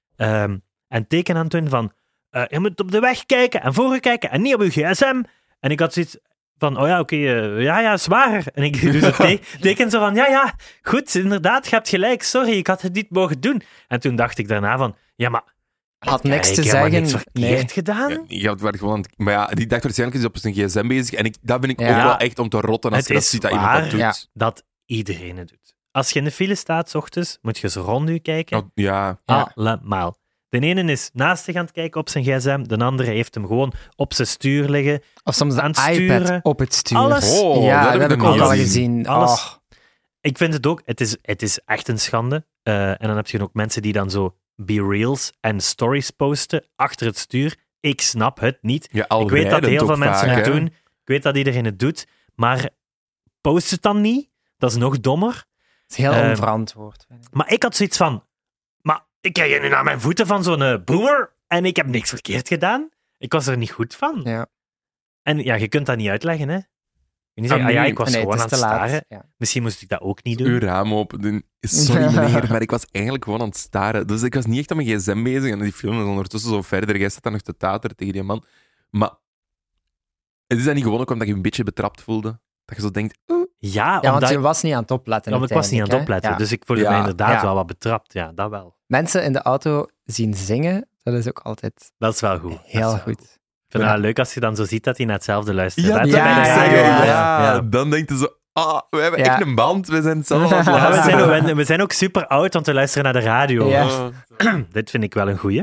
En teken aan het doen van... je moet op de weg kijken en voor je kijken en niet op je gsm. En ik had zoiets van, ja, zwaar. En ik doe zo teken zo van, ja, goed, inderdaad, je hebt gelijk, sorry, ik had het niet mogen doen. En toen dacht ik daarna van, ja, maar... Had niks te ik heb zeggen. niks verkeerd gedaan. Ja, je had gewoon maar ja, die dacht waarschijnlijk is op zijn gsm bezig. En dat vind ik Ja. ook wel echt om te rotten als Het je dat is ziet dat iemand waar. dat doet. Ja. Dat iedereen het doet. Als je in de file staat, 's ochtends, moet je eens rond je kijken. Oh, ja. Ja. Allemaal. De ene is naast zich aan het kijken op zijn gsm, de andere heeft hem gewoon op zijn stuur liggen. Of soms de aan het iPad sturen. op het stuur. Alles. Oh, Ja, dat dat heb ik nog ook niet al gezien. gezien. Alles. Oh. Ik vind het ook, het is echt een schande. En dan heb je ook mensen die dan zo be-reels en stories posten achter het stuur. Ik snap het niet. Ja, al Ik weet dat rijdend heel veel ook mensen vaak, het hè. doen. Ik weet dat iedereen het doet. Maar post het dan niet. Dat is nog dommer. Het is heel onverantwoord. Maar ik had zoiets van... Maar ik krijg nu naar mijn voeten van zo'n boomer en ik heb niks verkeerd gedaan. Ik was er niet goed van. Ja. En ja, je kunt dat niet uitleggen, hè. Je niet zeggen, nee. ik was Nee, gewoon het aan is het te laat. staren. Ja. Misschien moest ik dat ook niet Uw doen. raam open doen. Sorry meneer, maar ik was eigenlijk gewoon aan het staren. Dus ik was niet echt op mijn gsm bezig en die film is ondertussen zo verder. Jij staat dan nog te tateren tegen die man. Maar het is dan niet gewoon ook omdat je een beetje betrapt voelde. Dat je zo denkt, Ja, Ja, want omdat, je was niet aan het opletten. ik was niet aan het uiteindelijk, opletten. hè. Ja. Dus ik voelde Ja. mij inderdaad Ja. wel wat betrapt. Ja, dat wel. Mensen in de auto zien zingen, dat is ook altijd Dat is wel goed. Dat is heel wel goed. Ik vind het wel leuk als je dan zo ziet dat hij naar hetzelfde luistert. ja, Hè? dat ja, wil ik ja, zeggen. ja, Ja. Dan denkt je zo, we hebben Ja. echt een band. We zijn hetzelfde aan het Ja, luisteren. we zijn ook super oud, want we luisteren naar de radio. Ja. Dit vind ik wel een goeie.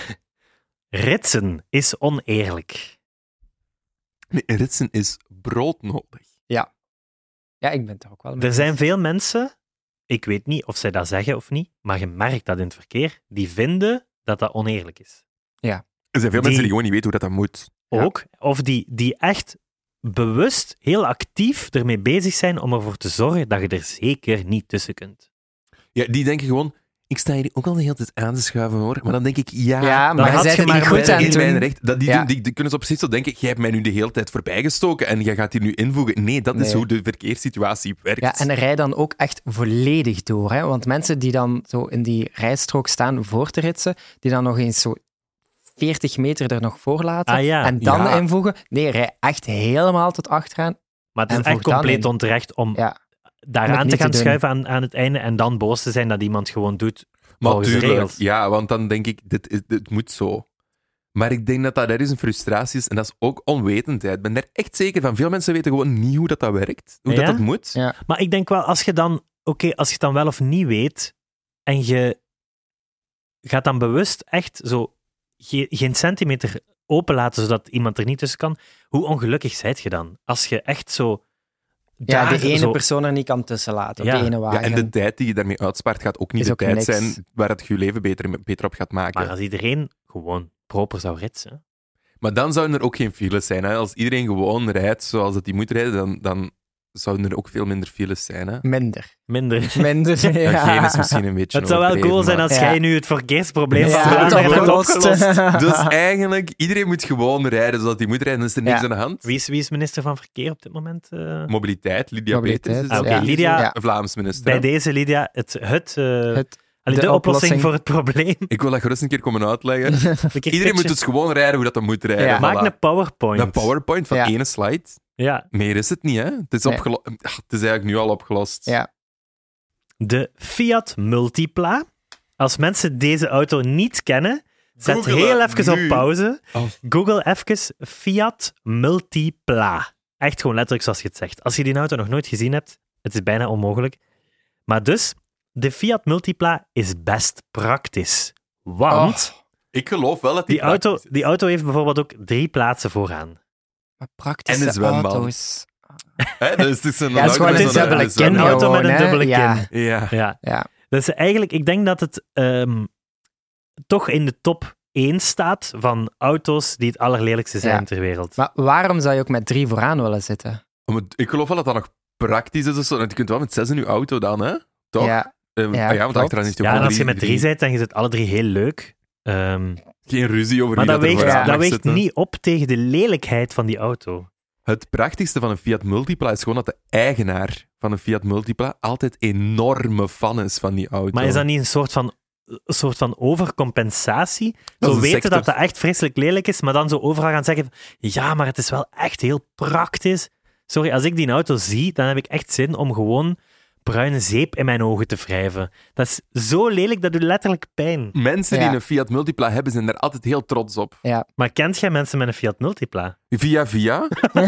Ritsen is oneerlijk. Nee, ritsen is broodnodig. Ja, ik ben het er ook wel mee Er zijn eens. veel mensen, ik weet niet of zij dat zeggen of niet, maar je merkt dat in het verkeer, die vinden dat dat oneerlijk is. Er zijn veel mensen die gewoon niet weten hoe dat moet. Ja. Ook. Of die echt bewust, heel actief ermee bezig zijn om ervoor te zorgen dat je er zeker niet tussen kunt. Ja, die denken gewoon, ik sta hier ook al de hele tijd aan te schuiven, hoor. Maar dan denk ik, Ja, dan maar je had bent je het maar niet goed goed aan in het mijn doen. recht. Dat die, Ja. doen, die kunnen zo precies zo denken, jij hebt mij nu de hele tijd voorbijgestoken en jij gaat hier nu invoegen. Nee, dat is Nee. hoe de verkeerssituatie werkt. Ja, en rij dan ook echt volledig door. Hè? Want mensen die dan zo in die rijstrook staan voor te ritsen, die dan nog eens zo 40 meter er nog voor laten Ah, ja. en dan Ja. invoegen. Nee, rij echt helemaal tot achteraan. Maar het is En echt voeg dan compleet in. onterecht om Ja, daar om het aan te niet gaan te doen. schuiven aan het einde en dan boos te zijn dat iemand gewoon doet Maar volgens de tuurlijk, regels. ja, want dan denk ik, dit moet zo. Maar ik denk dat ergens een frustratie is en dat is ook onwetendheid. Ik ben er echt zeker van. Veel mensen weten gewoon niet hoe dat werkt, hoe Ja? dat moet. Ja. Maar ik denk wel, als je het dan wel of niet weet en je gaat dan bewust echt zo geen centimeter openlaten zodat iemand er niet tussen kan, hoe ongelukkig zijt je dan? Als je echt zo... Ja, daar de ene zo- persoon er niet kan tussen laten, op Ja. de ene Ja, wagen. en de tijd die je daarmee uitspaart gaat ook niet Is de ook tijd niks. zijn waar het je leven beter op gaat maken. Maar als iedereen gewoon proper zou ritsen... Maar dan zouden er ook geen files zijn. Hè? Als iedereen gewoon rijdt zoals het die moet rijden, dan zouden er ook veel minder files zijn. Hè? Minder. Minder. Minder, Ja. ja. Geen is misschien een beetje Het zou wel overdreven, cool zijn maar- als Ja. jij nu het verkeersprobleem van Ja, Vlaanderen het hebt opgelost. opgelost. Dus eigenlijk, iedereen moet gewoon rijden zoals hij moet rijden. Dan is er niks Ja. aan de hand. Wie is minister van Verkeer op dit moment? Mobiliteit, Lydia Mobiliteit, Peters is Oké, dat. Lydia, Ja. Een Vlaams minister. bij hè. deze, Lydia, de de oplossing oplossing. voor het probleem. Ik wil dat gerust een keer komen uitleggen. Iedereen moet dus gewoon rijden hoe dat dan moet rijden. Ja. Voilà. Maak een PowerPoint. Een PowerPoint van Ja. ene slide. Ja. Meer is het niet, hè? Het is, Nee. het is eigenlijk nu al opgelost. Ja. De Fiat Multipla. Als mensen deze auto niet kennen, zet Googelen heel even nu. op pauze. Oh. Google even Fiat Multipla. Echt gewoon letterlijk zoals je het zegt. Als je die auto nog nooit gezien hebt, het is bijna onmogelijk. Maar dus, de Fiat Multipla is best praktisch. Want Ik geloof wel dat die Die auto heeft bijvoorbeeld ook 3 plaatsen vooraan. Maar praktische En een zwembad. auto's. Hè, dus het is een Ja, het is gewoon een dubbele kin. Een auto met een gewoon, hè. dubbele Ja. kin. Ja. Ja. Dus eigenlijk, ik denk dat het toch in de top 1 staat van auto's die het allerlelijkste zijn Ja. ter wereld. Maar waarom zou je ook met 3 vooraan willen zitten? Ik geloof wel dat dat nog praktisch is. Want je kunt wel met 6 in je auto dan, hè? Toch? Ja, Want klopt. achteraan is het ook Ja, wel en als je met 3 drie. bent, dan is het alle 3 heel leuk. Geen ruzie over Maar wie dat er weegt, vooraan ja. dat mag weegt zitten. niet op tegen de lelijkheid van die auto. Het prachtigste van een Fiat Multipla is gewoon dat de eigenaar van een Fiat Multipla altijd enorme fan is van die auto. Maar is dat niet een soort van overcompensatie? Dat is Zo een weten sector. dat dat echt vreselijk lelijk is, maar dan zo overal gaan zeggen, ja, maar het is wel echt heel praktisch. Sorry, als ik die auto zie, dan heb ik echt zin om gewoon bruine zeep in mijn ogen te wrijven. Dat is zo lelijk, dat doet letterlijk pijn. Mensen die Ja. een Fiat Multipla hebben, zijn daar altijd heel trots op. Ja. Maar kent jij mensen met een Fiat Multipla? Via.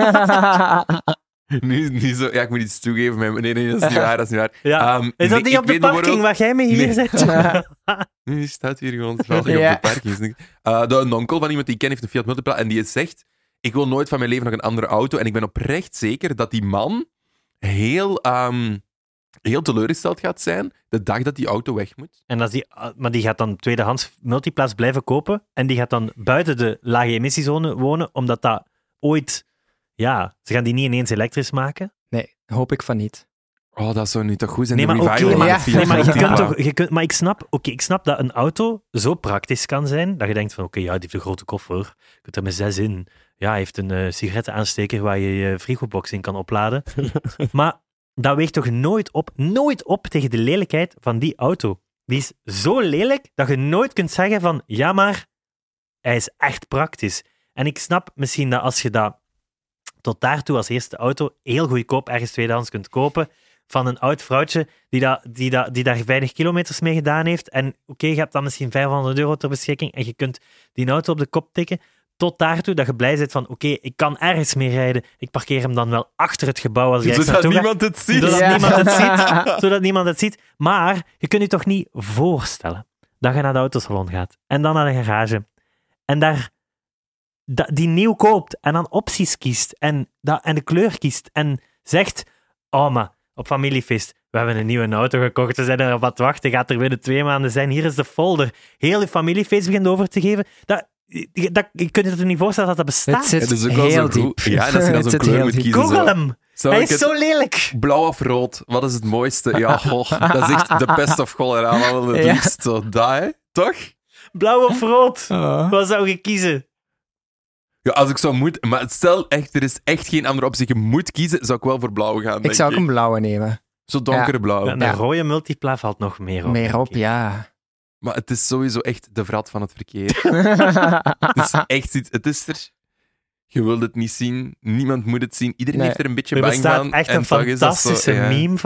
Nu zo, ja, ik moet iets toegeven. Nee, dat is niet waar. Dat is niet waar. Ja. Is dat nee, niet ik op de weet parking bijvoorbeeld- waar jij me hier Nee. zit? Nee, die staat hier gewoon terwijl ik Ja. op de parking zit. Een onkel van iemand die ik ken heeft een Fiat Multipla en die zegt, ik wil nooit van mijn leven nog een andere auto. En ik ben oprecht zeker dat die man heel teleurgesteld gaat zijn de dag dat die auto weg moet. En maar die gaat dan tweedehands multipla's blijven kopen en die gaat dan buiten de lage emissiezone wonen, omdat dat ooit... Ja, ze gaan die niet ineens elektrisch maken. Nee, hoop ik van niet. Oh, dat zou nu toch goed zijn. Nee, de maar revival oké, van maar- de Fiat Nee, maar je Multipla. kunt toch... Maar ik snap dat een auto zo praktisch kan zijn, dat je denkt van, oké, ja, die heeft een grote koffer, je kunt er met 6 in. Ja, hij heeft een sigarettenaansteker waar je je frigobox in kan opladen. Maar dat weegt toch nooit op tegen de lelijkheid van die auto. Die is zo lelijk dat je nooit kunt zeggen van, ja, maar hij is echt praktisch. En ik snap misschien dat als je dat tot daartoe als eerste auto heel goedkoop ergens tweedehands kunt kopen van een oud vrouwtje die daar weinig kilometers mee gedaan heeft. En oké, je hebt dan misschien €500 ter beschikking en je kunt die auto op de kop tikken. Tot daartoe dat je blij bent van oké, ik kan ergens mee rijden. Ik parkeer hem dan wel achter het gebouw als ik ergens Zodat naartoe ga. niemand het ziet. Zodat Ja. niemand het ziet. Maar je kunt je toch niet voorstellen dat je naar de autosalon gaat en dan naar de garage en daar die nieuw koopt en dan opties kiest en de kleur kiest en zegt, oh maar, op familiefeest, we hebben een nieuwe auto gekocht, we zijn er op wat wachten, gaat er binnen 2 maanden zijn, hier is de folder. Heel je familiefeest begint over te geven. Je kunt je toch niet voorstellen dat dat bestaat? Het zit Het is ook wel heel zo diep. goed. Ja, en als je dan Het zo'n zit kleur heel moet diep. kiezen. Google hem! Zou Hij ik is het- zo lelijk! Blauw of rood, wat is het mooiste? Ja, goh, dat is echt de pest of cholera, wat wil het Ja. liefst? Zo, dat, hè? Toch? Blauw of rood? Oh. Wat zou je kiezen? Ja, als ik zou moeten... Maar stel, echt, er is echt geen andere optie. Je moet kiezen, zou ik wel voor blauw gaan, Ik denk zou ook een blauwe nemen. Zo donkere Ja. blauw. Ja, een Ja. rode multipla valt nog meer op. Meer denk op, ik. ja. Maar het is sowieso echt de vrat van het verkeer. Het is echt iets... Het is er... Je wilt het niet zien. Niemand moet het zien. Iedereen Nee. heeft er een beetje Er bang bestaat van. echt en een toch is dat fantastische zo, ja. meme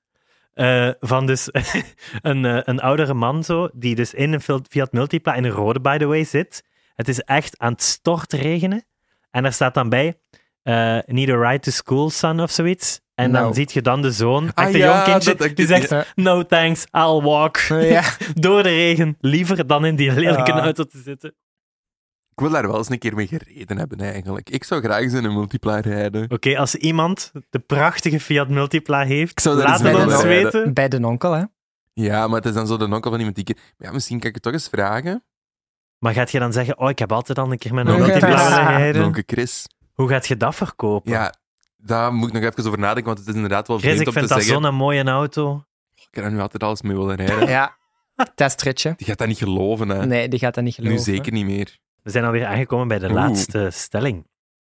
van dus een oudere man zo, die dus in een Fiat Multipla, in een rode by the way, zit. Het is echt aan het stortregenen. En daar staat dan bij, need a ride to school, son, of zoiets. En dan Nou. ziet je dan de zoon, Ah, echt een ja, jong kindje, dat- die zegt, Ja. no thanks, I'll walk. Ja. Door de regen, liever dan in die lelijke Ah. auto te zitten. Ik wil daar wel eens een keer mee gereden hebben, eigenlijk. Ik zou graag eens in een multipla rijden. Oké, als iemand de prachtige Fiat Multipla heeft, Ik zou daar laat eens het mee ons willen weten. Bij de onkel, hè. Ja, maar het is dan zo de onkel van iemand die... Maar ja, misschien kan ik het toch eens vragen. Maar gaat je dan zeggen, oh, ik heb altijd al een keer met een Nonke Multipla Chris. willen rijden? Nonke Chris. Hoe gaat je dat verkopen? Ja, daar moet ik nog even over nadenken, want het is inderdaad wel Chris, vreemd ik om te vind dat zeggen... zo'n mooie auto. Ik heb daar nu altijd alles mee willen rijden. Ja. Testritje. Die gaat dat niet geloven, hè. Nee, die gaat dat niet geloven. Nu zeker niet meer. We zijn alweer aangekomen bij de Oeh. laatste stelling.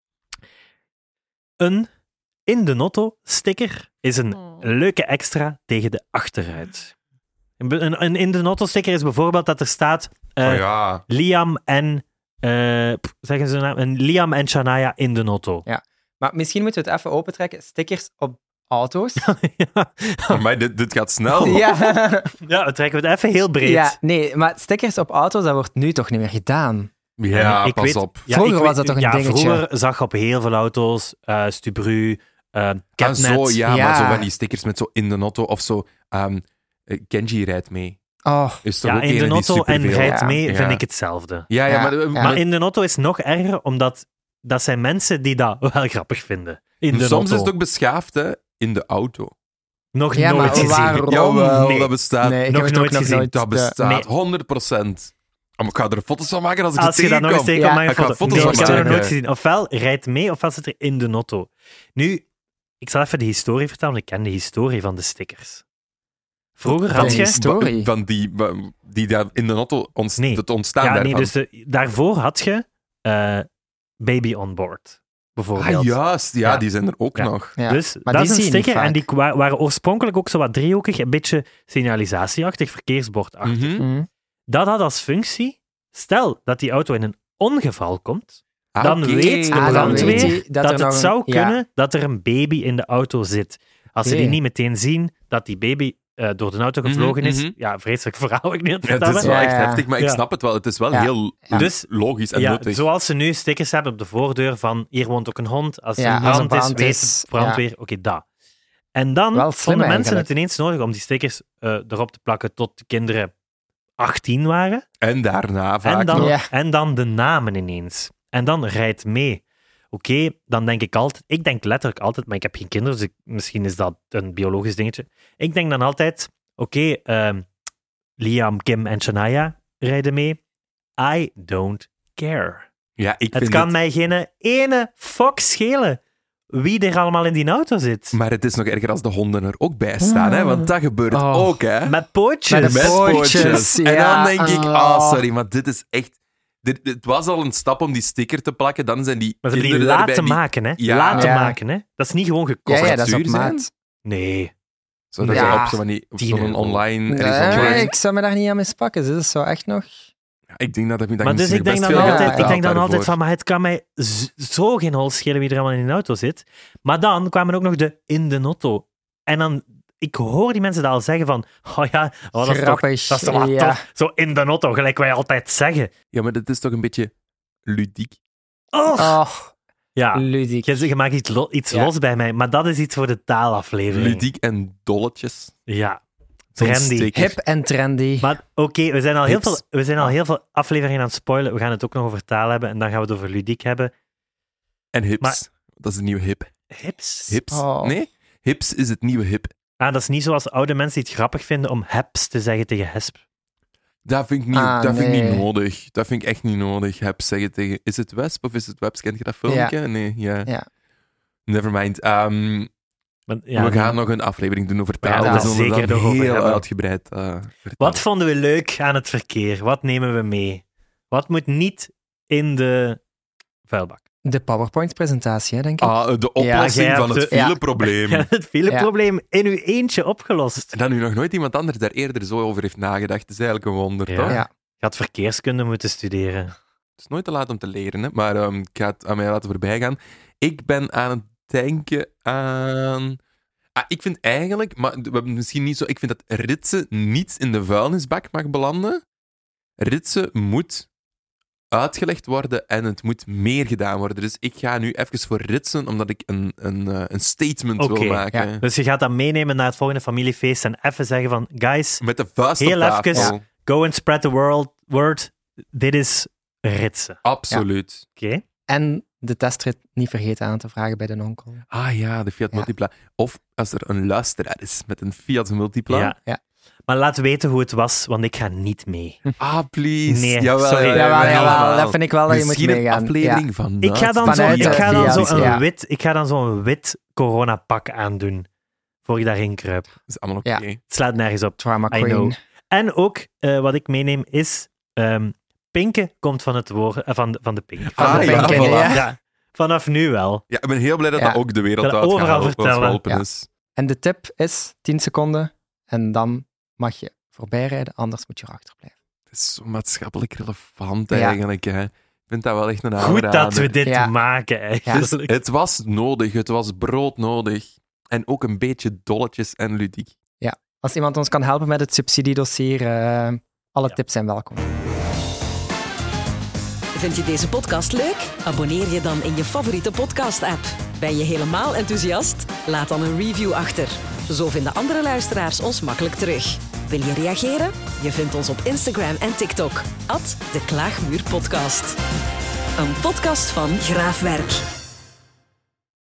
Een in de notto sticker is een leuke extra tegen de achteruit. Een in de notto sticker is bijvoorbeeld dat er staat Oh ja. Liam en zeggen ze naam, Liam en Shania in de notto. Maar misschien moeten we het even opentrekken. Stickers op auto's. ja. Maar dit gaat snel. Ja. Ja, we trekken het even heel breed. Ja, nee, maar stickers op auto's, dat wordt nu toch niet meer gedaan. Ja, ik pas weet- op. Ja, Vroeger ik was weet- dat toch een ja, dingetje? Vroeger zag je op heel veel auto's Stubru, Ah, Catnet. zo, ja, Ja. maar zo van die stickers met zo in de notto of zo. Kenji rijdt mee. Is toch Ja, ook in de ene die auto en superveel- rijdt Ja. mee, Ja. vind ik hetzelfde. Ja, Ja. maar... Maar in de auto is het nog erger, omdat dat zijn mensen die dat wel grappig vinden. In de Soms auto. is het ook beschaafd, hè, in de auto. Nog Ja, nooit maar gezien. waarom? Jawel, Nee. dat bestaat. Nee, ik nog heb het nooit ook gezien. Dat bestaat, Nee. 100%. Maar ik ga er foto's van maken als ik Als het je dat nog eens tegenkom. tegenkomt, Ja, maak ik je ga foto. foto's Nee, van ik heb dat nog maken. nooit gezien. Ofwel rijdt mee, ofwel zit er in de auto. Nu, ik zal even de historie vertellen, want ik ken de historie van de stickers. Vroeger Van had die je... historie. Van die daar in de auto Nee. het ontstaan Ja, daarvan. nee, dus daarvoor had je Baby on Board, bijvoorbeeld. Ah, juist. Ja, Ja. die zijn er ook Ja. nog. Ja. Dus Maar dat die is een zie je niet sticker en vaak. die waren oorspronkelijk ook zo wat driehoekig, een beetje signalisatieachtig, verkeersbordachtig. Mhm. Mhm. Dat had als functie, stel dat die auto in een ongeval komt, Ah, dan oké. weet de Ah, dan brandweer weet hij dat er het nog een- zou ja. kunnen dat er een baby in de auto zit. Als ze Oké. die niet meteen zien, dat die baby door de auto gevlogen is. mhm. Ja, vreselijk verhaal ik nu aan het Ja, het vertellen. is wel Ja, echt ja. heftig, maar ik Ja. snap het wel. Het is wel Ja. heel Ja. Dus- logisch en Ja, nuttig. zoals ze nu stickers hebben op de voordeur van hier woont ook een hond. Als er Ja, een als brand er is, brand weet is, de brandweer. Oké, dat. En dan Wel slim vonden mensen eigenlijk. het ineens nodig om die stickers erop te plakken tot de kinderen 18 waren. En daarna vaak En dan, nog. Ja. en dan de namen ineens. En dan rijdt mee. Oké, dan denk ik altijd... Ik denk letterlijk altijd, maar ik heb geen kinderen, dus misschien is dat een biologisch dingetje. Ik denk dan altijd, oké, Liam, Kim en Shania rijden mee. I don't care. Ja, ik Het vind kan mij geen ene fuck schelen wie er allemaal in die auto zit. Maar het is nog erger als de honden er ook bij staan, hè? Want dat gebeurt Oh. ook, hè? Met pootjes. Met de Met pootjes, pootjes. En ja. dan denk ik, Oh. sorry, maar dit is echt... Het was al een stap om die sticker te plakken, dan zijn die Maar ze hebben die kinderen daarbij laten die- maken, hè. Ja. Laten Ja. maken, hè. Dat is niet gewoon gekocht. Ja, dat is op zuur zijn? maat. Nee. Zodat Ja. je op zo'n 10 zo'n euro. online... ergens Nee, online- ik zou me daar niet aan mispakken. Dus dat is zo echt nog... Ja, ik denk dat je Maar dus misschien ik denk best dan veel altijd, geld ik denk dan betaalt altijd van, daarvoor. maar het kan mij zo geen hol schelen wie er allemaal in de auto zit. Maar dan kwamen ook nog de in de auto. En dan, ik hoor die mensen dat al zeggen van, oh ja, dat is toch, Grappig, dat is toch wat ja. tof. Zo in de auto, gelijk wij altijd zeggen. Ja, maar dat is toch een beetje ludiek. Oh, Oh, ja. ludiek. Je maakt iets Ja. los bij mij, maar dat is iets voor de taalaflevering. Ludiek en dolletjes. Ja, Zo'n trendy. sticker. Hip en trendy. Maar oké, we zijn al heel Hips. veel, heel veel afleveringen aan het spoilen. We gaan het ook nog over taal hebben en dan gaan we het over ludiek hebben. En hips. Maar- Dat is het nieuwe hip. Hips? Hips? Oh. Nee? Hips is het nieuwe hip. Ah, dat is niet zoals oude mensen die het grappig vinden om heps te zeggen tegen hesp. Dat vind ik niet, Ah, dat vind ik niet nee. nodig. Dat vind ik echt niet nodig. Heb zeggen tegen... Is het Wesp of is het Webs? Kent je dat filmpje? Nee, ja. Ja. Nevermind. Maar, ja, we gaan nog een aflevering doen over We gaan taal. het We zullen zeker dat nog over heel hebben. uitgebreid vertellen. Wat vonden we leuk aan het verkeer? Wat nemen we mee? Wat moet niet in de vuilbak? De PowerPoint-presentatie, hè, denk ik. Ah, de Ja, oplossing jij van hebt het de- fileprobleem. Ja, het fileprobleem in uw eentje opgelost. En dat nu nog nooit iemand anders daar eerder zo over heeft nagedacht. Dat is eigenlijk een wonder, Ja. toch? Ja. Je had verkeerskunde moeten studeren. Het is nooit te laat om te leren, hè? Maar ik ga het aan mij laten voorbij gaan. Ik ben aan het denken aan... ik vind eigenlijk, maar we hebben misschien niet zo... Ik vind dat ritsen niet in de vuilnisbak mag belanden. Ritsen moet uitgelegd worden en het moet meer gedaan worden. Dus ik ga nu even voor ritsen, omdat ik een statement Oké, wil maken. ja. Dus je gaat dat meenemen naar het volgende familiefeest en even zeggen van, guys, Met de vuist Heel op tafel. even. go and spread the word. Dit is ritsen. Absoluut. Oké? En de testrit niet vergeten aan te vragen bij de onkel. Ah ja, de Fiat Ja. Multipla. Of als er een luisteraar is met een Fiat Multipla. Ja. Ja. Maar laat weten hoe het was, want ik ga niet mee. Ah, please. Nee, jawel, sorry. Jawel, dat vind ik wel dat je moet Misschien een meegaan. aflevering van Ik ga dan Vanuit de Fiat, zo'n wit coronapak aandoen. Voor ik daarin kruip. Dat is allemaal oké. Ja. Het slaat nergens op. Drama I know. Queen. En ook, wat ik meeneem is... pinken komt van het woord... van de pink. Van Ah, de ja, pinken. voilà. Ja, vanaf nu wel. Ja, ik ben heel blij dat Ja. dat ook de wereld Ik wil uit overal vertellen. open Ja. is. En de tip is 10 seconden en dan mag je voorbij rijden, anders moet je erachter blijven. Het is zo maatschappelijk relevant Ja. eigenlijk. Hè. Ik vind dat wel echt een Goed aanrader. dat we dit Ja. maken, eigenlijk. Het was nodig, het was broodnodig. En ook een beetje dolletjes en ludiek. Als iemand ons kan helpen met het subsidiedossier, alle tips zijn welkom. Vind je deze podcast leuk? Abonneer je dan in je favoriete podcast-app. Ben je helemaal enthousiast? Laat dan een review achter. Zo vinden andere luisteraars ons makkelijk terug. Wil je reageren? Je vindt ons op Instagram en TikTok. @deklaagmuurpodcast. Een podcast van Graafwerk.